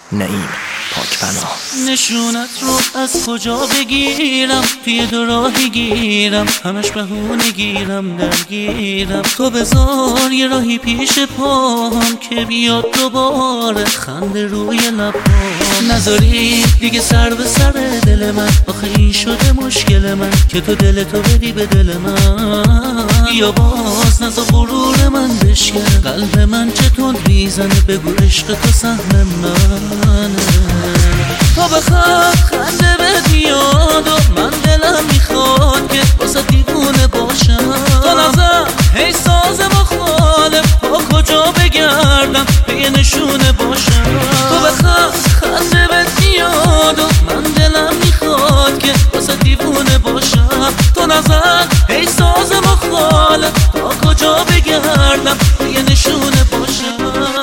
نعیم پاکبنا. نشونت رو از کجا بگیرم، توی دو راهی گیرم، همش بهونه گیرم درگیرم. تو بذار یه راهی پیش پاهم که بیاد دوباره خنده روی لبام. نذاری دیگه سر به سر دل من، آخه این شده مشکل من که تو دلتو بدی به دل من. یا باز نذار غرور من بشکن، قلب من چطور میزنه، بگو عشق تو سهم منه. تو بخواد خنده به بیاد و من دلم میخواد که واسه دیوونه باشم. تو نظر هی ساز مخالف، با کجا بگردم یه نشونه باشم. تو بخواد خنده به بیاد و من دلم میخواد که واسه دیوونه باشم. تو نظر هی ساز مخالف، با کجا بگردم یه نشونه باشم.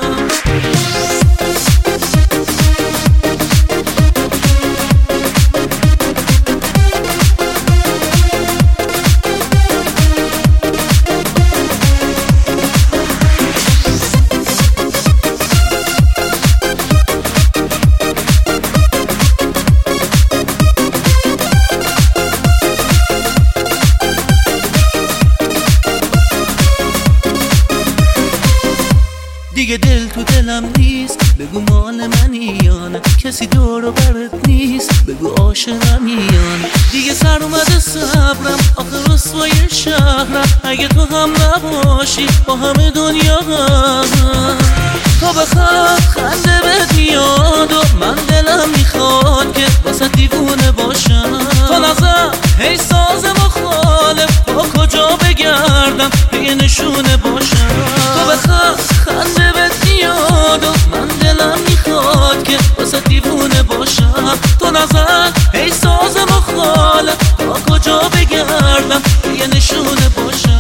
دیگه دل تو دلم نیست، بگو مال منی یا نه، کسی دور و برت نیست، بگو عاشقم یا نه. دیگه سر اومده صبرم، آخه رسوای شهرم، اگه تو هم نباشی با همه دنیا هم. تو بخواد خنده بهت میاد و من دلم میخواد که واسه دیوونه باشم. تو نظر هی ساز مخالف، با کجا بگردم یه نشونه باشم. تو بخواد خنده بهت میاد و من دلم میخواد که واسه دیوونه باشم. تو نظر هی ساز مخالف، با کجا بگردم یه نشونه باشم.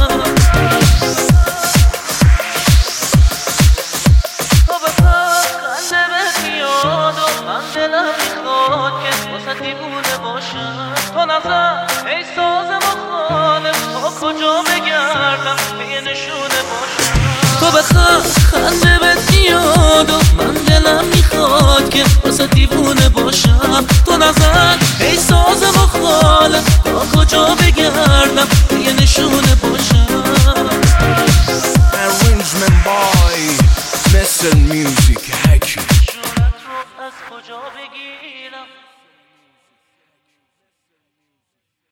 تو نظر ای ساز مخالف، با کجا بگردم یه نشونه باشم. تو بخواد خنده بهت میاد و من دلم میخواد که واسه دیوونه باشم. تو نظر ای ساز مخالف، با کجا بگردم یه نشونه باشم. Arrangement by Messel Music.